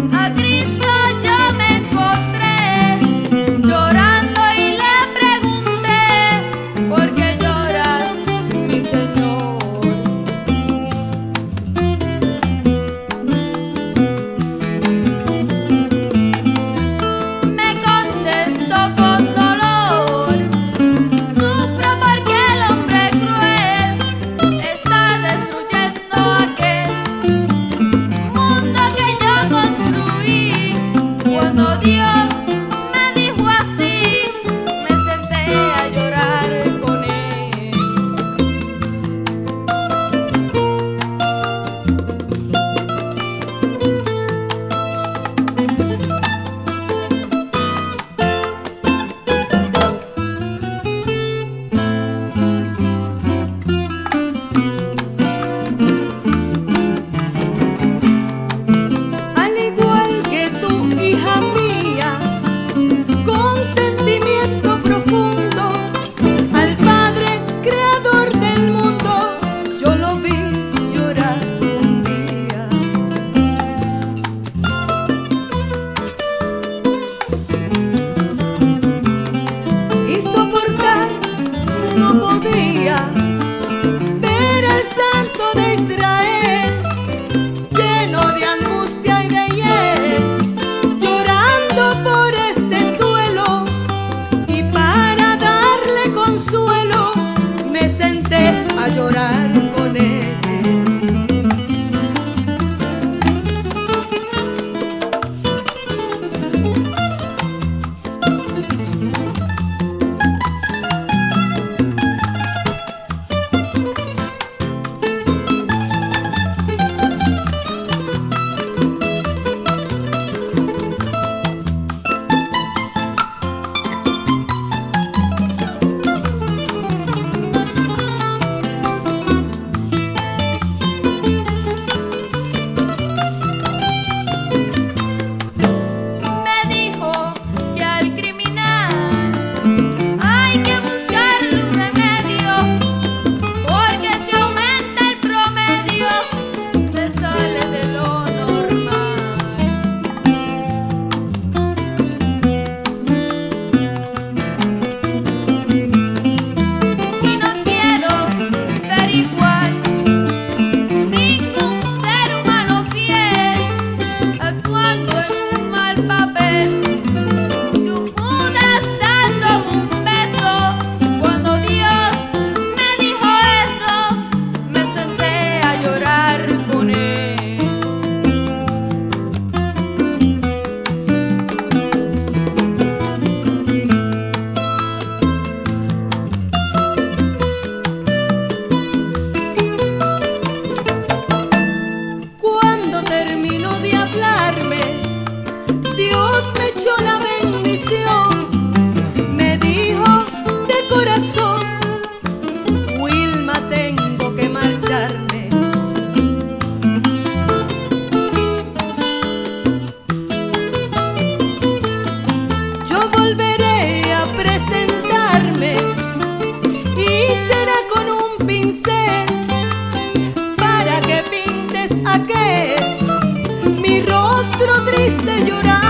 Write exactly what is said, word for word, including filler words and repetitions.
A Cristo yo me encontré llorando y le pregunté: ¿por qué lloras, mi Señor? Me contestó con dolor: sufro porque el hombre cruel está destruyendo aquel mundo que yo construí. Cuando Dios me dijo así, me senté a llorar con él. Al igual que tú, hija mía, con sentimiento profundo, al Padre creador del mundo, yo lo vi llorar un día. Y soportar no podía ver al Santo de Israel lleno de angustia y de hiel, llorando por este suelo. Y para darle consuelo, me senté a llorar con él. Me dijo que al criminal hay que buscarle un remedio, porque si aumenta el promedio, se sale de lo normal. Y no quiero ver igual ningún ser humano fiel actuando en un mal papel, que un Judas dando un beso. Cuando Dios me dijo eso, me senté a llorar con él. Cuando terminó de hablarme, Dios me echó la bendición. Me dijo de corazón: Wilma, tengo que marcharme. Yo volveré a presentarme y será con un pincel, para que pintes aquel mi rostro triste llorando.